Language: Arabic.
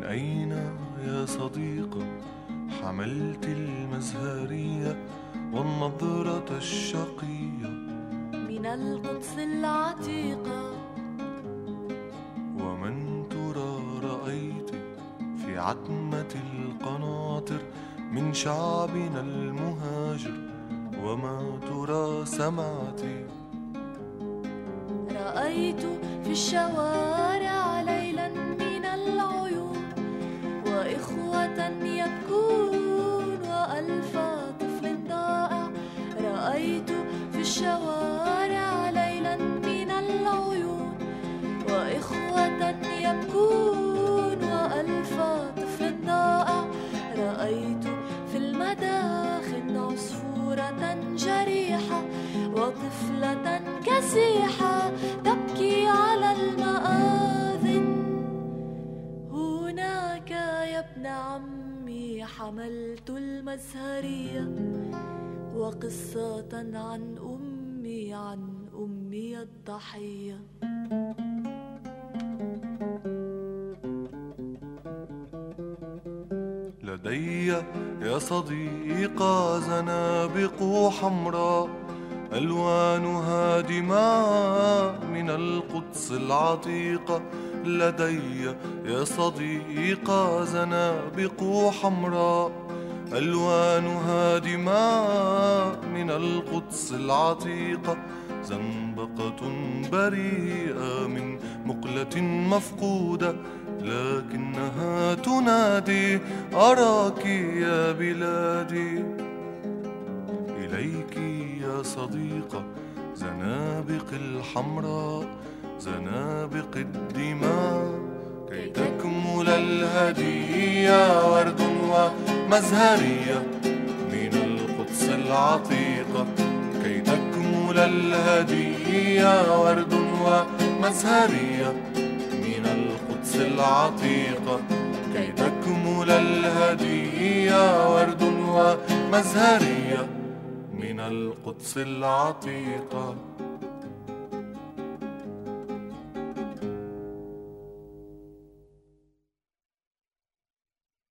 أين يا صديقة حملت المزهرية والنظرة الشقية من القدس العتيقة؟ ومن ترى رأيت في عتمة القناطر من شعبنا المهاجر؟ وما ترى سمعت؟ رأيت في الشوارع ليلا من العيون وإخوة يبكون وألف طفل ضائع. رأيت في الشوارع ليلا من العيون وإخوة يبكون وألف طفل ضائع. رأيت في المداخن عصفورة جريحة وطفلة كسيحة تبكي على المآذن. هناك يا ابن عمي حملت المزهرية وقصة عن أمي الضحية. لدي يا صديقة زنابق حمراء ألوانها دماء من القدس العتيقة. لدي يا صديقة زنابق حمراء ألوانها دماء من القدس العتيقة. زنبقة بريئة من مقلة مفقودة لكنها تنادي أراك يا بلادي. إليك يا صديقة زنابق الحمراء زنابق الدماء كي تكمل الهدية ورد ومزهرية من القدس العتيقة. كي تكمل الهدية ورد ومزهرية من القدس العتيقة. كي تكمل الهدية ورد ومزهرية من القدس العتيقة.